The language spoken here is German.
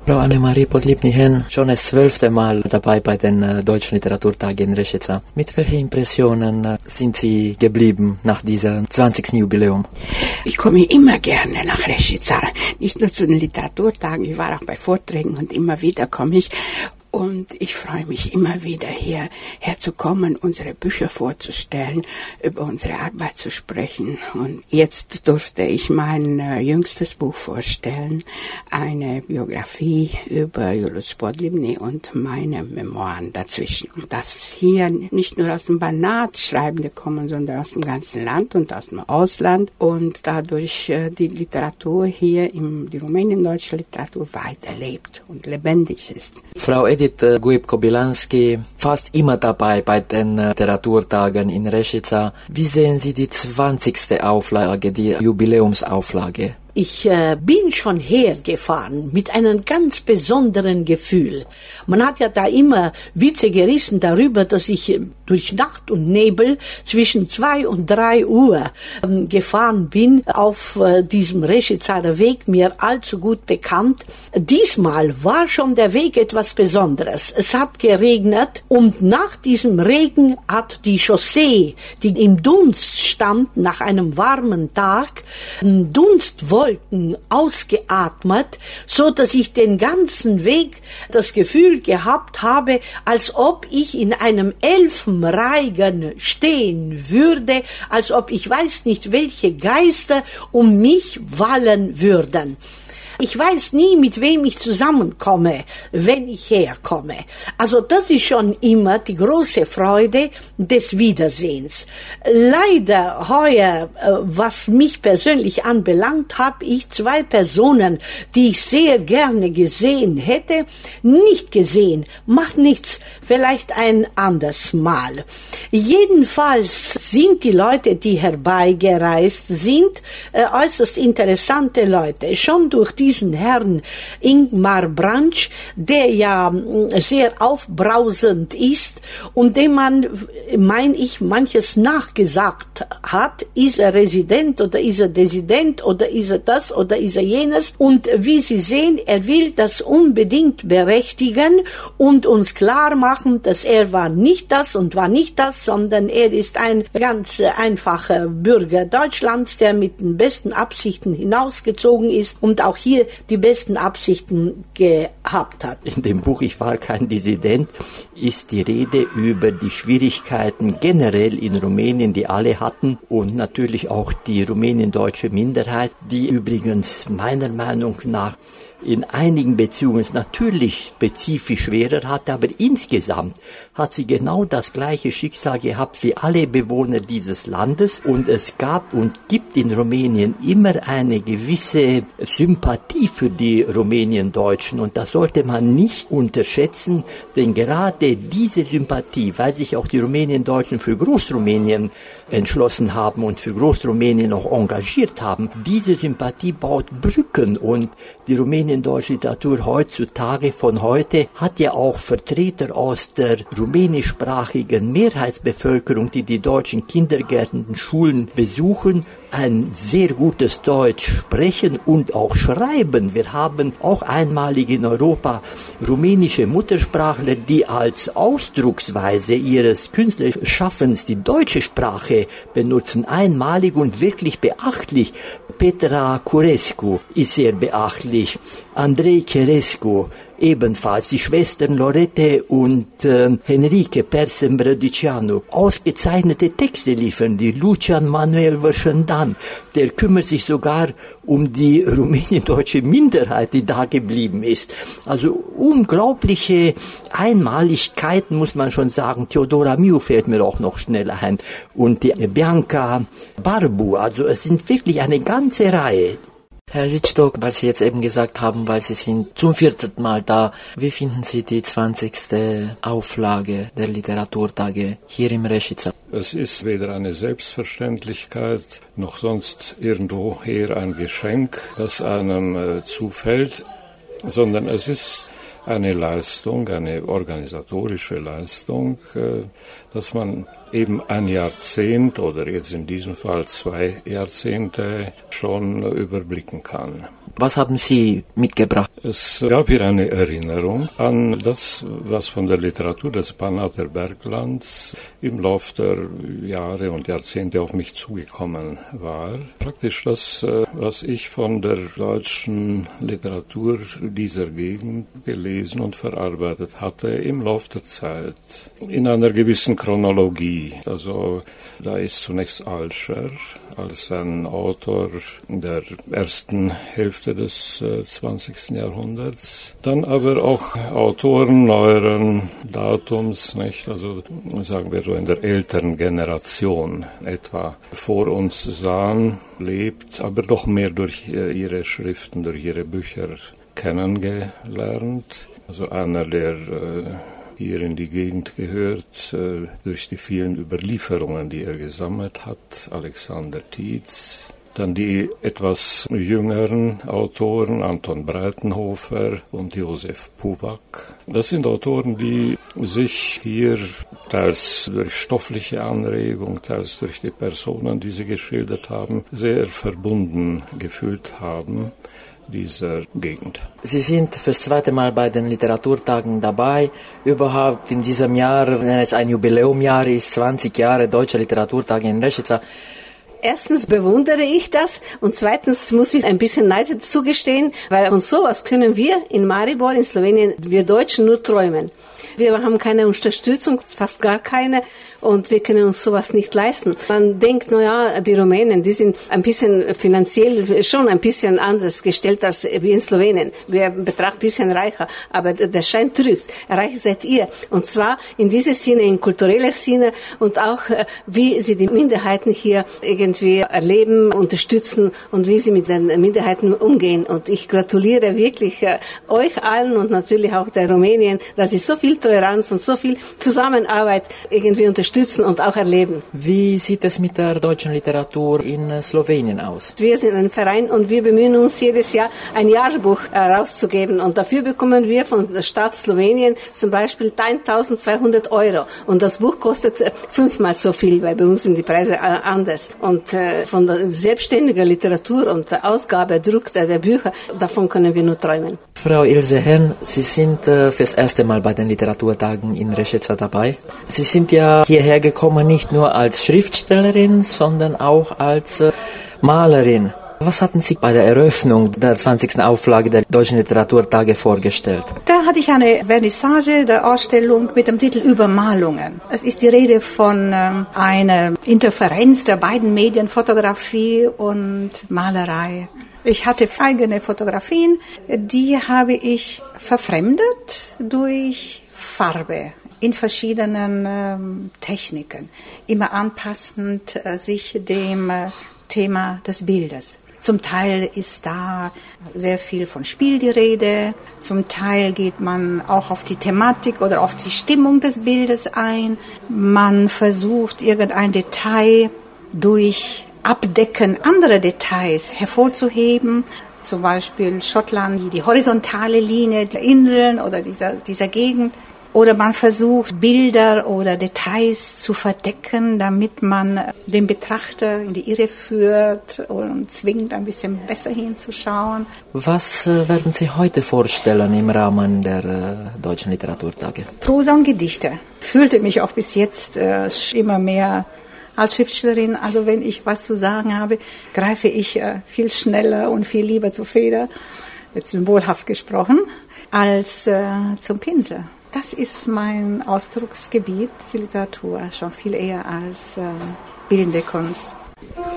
Frau Annemarie Podlipny-Henn, schon das 12. Mal dabei bei den Deutschen Literaturtagen in Reschica. Mit welchen Impressionen sind Sie geblieben nach diesem 20. Jubiläum? Ich komme immer gerne nach Reschica, nicht nur zu den Literaturtagen, ich war auch bei Vorträgen und immer wieder komme ich. Und ich freue mich immer wieder herzukommen, unsere Bücher vorzustellen, über unsere Arbeit zu sprechen. Und jetzt durfte ich mein jüngstes Buch vorstellen, eine Biografie über Julius Podlipny und meine Memoiren dazwischen. Dass hier nicht nur aus dem Banat Schreibende kommen, sondern aus dem ganzen Land und aus dem Ausland. Und dadurch die Literatur hier, die rumänien-deutsche Literatur weiterlebt und lebendig ist. Frau Edith Guib-Kobylanski, fast immer dabei bei den Literaturtagen in Reschica. Wie sehen Sie die 20. Auflage, die Jubiläumsauflage? Ich bin schon hergefahren mit einem ganz besonderen Gefühl. Man hat ja da immer Witze gerissen darüber, dass ich durch Nacht und Nebel zwischen 2 und 3 Uhr gefahren bin auf diesem Reschicaer Weg, mir allzu gut bekannt. Diesmal war schon der Weg etwas Besonderes. Es hat geregnet und nach diesem Regen hat die Chaussee, die im Dunst stand nach einem warmen Tag, Dunstwolken ausgeatmet, so dass ich den ganzen Weg das Gefühl gehabt habe, als ob ich in einem Elfenreigen stehen würde, als ob ich weiß nicht, welche Geister um mich wallen würden. Ich weiß nie, mit wem ich zusammenkomme, wenn ich herkomme. Also das ist schon immer die große Freude des Wiedersehens. Leider heuer, was mich persönlich anbelangt, habe ich 2 Personen, die ich sehr gerne gesehen hätte, nicht gesehen. Macht nichts, vielleicht ein anderes Mal. Jedenfalls sind die Leute, die herbeigereist sind, äußerst interessante Leute. Schon durch diesen Herrn Ingmar Branch, der ja sehr aufbrausend ist und dem man, meine ich, manches nachgesagt hat. Ist er Resident oder ist er Desident oder ist er das oder ist er jenes? Und wie Sie sehen, er will das unbedingt berechtigen und uns klar machen, dass er war nicht das und war nicht das, sondern er ist ein ganz einfacher Bürger Deutschlands, der mit den besten Absichten hinausgezogen ist und auch hier die besten Absichten gehabt hat. In dem Buch Ich war kein Dissident ist die Rede über die Schwierigkeiten generell in Rumänien, die alle hatten und natürlich auch die rumäniendeutsche Minderheit, die übrigens meiner Meinung nach in einigen Beziehungen natürlich spezifisch schwerer hatte, aber insgesamt hat sie genau das gleiche Schicksal gehabt wie alle Bewohner dieses Landes und es gab und gibt in Rumänien immer eine gewisse Sympathie für die Rumäniendeutschen und das sollte man nicht unterschätzen, denn gerade diese Sympathie, weil sich auch die Rumäniendeutschen für Großrumänien entschlossen haben und für Großrumänien auch engagiert haben, diese Sympathie baut Brücken und die rumäniendeutsche Literatur heutzutage von heute hat ja auch Vertreter aus der rumänischsprachigen Mehrheitsbevölkerung, die die deutschen Kindergärten und Schulen besuchen, ein sehr gutes Deutsch sprechen und auch schreiben. Wir haben auch einmalig in Europa rumänische Muttersprachler, die als Ausdrucksweise ihres künstlerischen Schaffens die deutsche Sprache benutzen. Einmalig und wirklich beachtlich. Petra Curescu ist sehr beachtlich. Andrei Cherescu ebenfalls, die Schwestern Lorette und Henrique Persem-Brădicianu. Ausgezeichnete Texte liefern die Lucian Manuel Vășândan. Der kümmert sich sogar um die rumäniendeutsche Minderheit, die da geblieben ist. Also unglaubliche Einmaligkeiten, muss man schon sagen. Teodora Miu fällt mir auch noch schnell ein. Und die Bianca Barbu. Also es sind wirklich eine ganze Reihe. Herr Richthock, weil Sie jetzt eben gesagt haben, weil Sie sind zum 4. Mal da, wie finden Sie die 20. Auflage der Literaturtage hier im Reschica? Es ist weder eine Selbstverständlichkeit, noch sonst irgendwoher ein Geschenk, das einem zufällt, sondern es ist eine Leistung, eine organisatorische Leistung, dass man eben ein Jahrzehnt oder jetzt in diesem Fall 2 Jahrzehnte schon überblicken kann. Was haben Sie mitgebracht? Es gab hier eine Erinnerung an das, was von der Literatur des Banater Berglands im Lauf der Jahre und Jahrzehnte auf mich zugekommen war. Praktisch das, was ich von der deutschen Literatur dieser Gegend gelesen und verarbeitet hatte im Lauf der Zeit. In einer gewissen Chronologie. Also da ist zunächst Alscher als ein Autor der ersten Hälfte des 20. Jahrhunderts. Dann aber auch Autoren neueren Datums, nicht? Also sagen wir so in der älteren Generation etwa vor uns sahen, lebt, aber doch mehr durch ihre Schriften, durch ihre Bücher kennengelernt. Also einer, der hier in die Gegend gehört, durch die vielen Überlieferungen, die er gesammelt hat, Alexander Tietz. Dann die etwas jüngeren Autoren, Anton Breitenhofer und Josef Puwak. Das sind Autoren, die sich hier teils durch stoffliche Anregung, teils durch die Personen, die sie geschildert haben, sehr verbunden gefühlt haben dieser Gegend. Sie sind fürs zweite Mal bei den Literaturtagen dabei. Überhaupt in diesem Jahr, wenn es ein Jubiläumjahr ist, 20 Jahre Deutsche Literaturtage in Rešica. Erstens bewundere ich das und zweitens muss ich ein bisschen Neid zugestehen, weil uns sowas können wir in Maribor, in Slowenien, wir Deutschen nur träumen. Wir haben keine Unterstützung, fast gar keine, und wir können uns sowas nicht leisten. Man denkt, die Rumänen, die sind ein bisschen finanziell schon ein bisschen anders gestellt als wie in Slowenien. Wir betrachten ein bisschen reicher, aber der Schein trügt. Reich seid ihr. Und zwar in diesem Sinne, in kultureller Sinne und auch, wie sie die Minderheiten hier irgendwie erleben, unterstützen und wie sie mit den Minderheiten umgehen. Und ich gratuliere wirklich euch allen und natürlich auch der Rumänien, dass sie so viel Toleranz und so viel Zusammenarbeit irgendwie unterstützen und auch erleben. Wie sieht es mit der deutschen Literatur in Slowenien aus? Wir sind ein Verein und wir bemühen uns jedes Jahr ein Jahrbuch rauszugeben und dafür bekommen wir von der Stadt Slowenien zum Beispiel 1.200 €. Und das Buch kostet 5-mal so viel, weil bei uns sind die Preise anders. Und von der selbstständigen Literatur und der Ausgabe, Druck der Bücher, davon können wir nur träumen. Frau Ilse Henn, Sie sind fürs erste Mal bei den Literaturtagen in Rešica dabei. Sie sind ja hierher gekommen nicht nur als Schriftstellerin, sondern auch als Malerin. Was hatten Sie bei der Eröffnung der 20. Auflage der Deutschen Literaturtage vorgestellt? Da hatte ich eine Vernissage der Ausstellung mit dem Titel Übermalungen. Es ist die Rede von einer Interferenz der beiden Medien, Fotografie und Malerei. Ich hatte eigene Fotografien, die habe ich verfremdet durch Farbe in verschiedenen Techniken, immer anpassend sich dem Thema des Bildes. Zum Teil ist da sehr viel von Spiel die Rede, zum Teil geht man auch auf die Thematik oder auf die Stimmung des Bildes ein. Man versucht irgendein Detail durch Abdecken anderer Details hervorzuheben, zum Beispiel Schottland, die horizontale Linie der Inseln oder dieser Gegend. Oder man versucht, Bilder oder Details zu verdecken, damit man den Betrachter in die Irre führt und zwingt, ein bisschen besser hinzuschauen. Was werden Sie heute vorstellen im Rahmen der Deutschen Literaturtage? Prosa und Gedichte. Fühlte mich auch bis jetzt immer mehr als Schriftstellerin. Also wenn ich was zu sagen habe, greife ich viel schneller und viel lieber zur Feder, jetzt symbolhaft gesprochen, als zum Pinsel. Das ist mein Ausdrucksgebiet, die Literatur, schon viel eher als bildende Kunst.